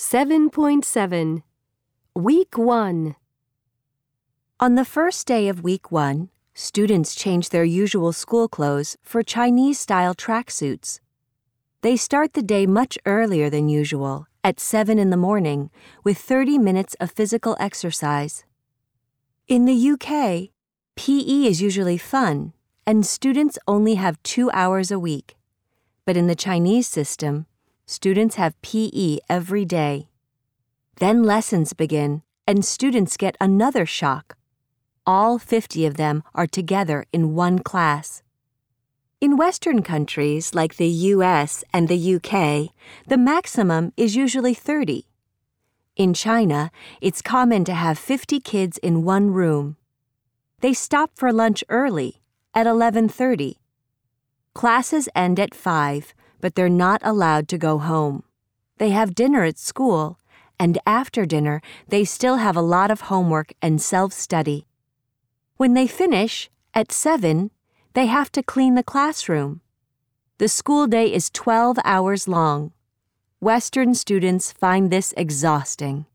7.7 Week 1. On the first day of Week 1, students change their usual school clothes for Chinese-style tracksuits. They start the day much earlier than usual, at 7 in the morning, with 30 minutes of physical exercise. In the UK, PE is usually fun, and students only have 2 hours a week. But in the Chinese system, students have PE every day. Then lessons begin, and students get another shock. All 50 of them are together in one class. In Western countries like the US and the UK, the maximum is usually 30. In China, it's common to have 50 kids in one room. They stop for lunch early, at 11:30. Classes end at 5, but they're not allowed to go home. They have dinner at school, and after dinner, they still have a lot of homework and self-study. When they finish, at 7, they have to clean the classroom. The school day is 12 hours long. Western students find this exhausting.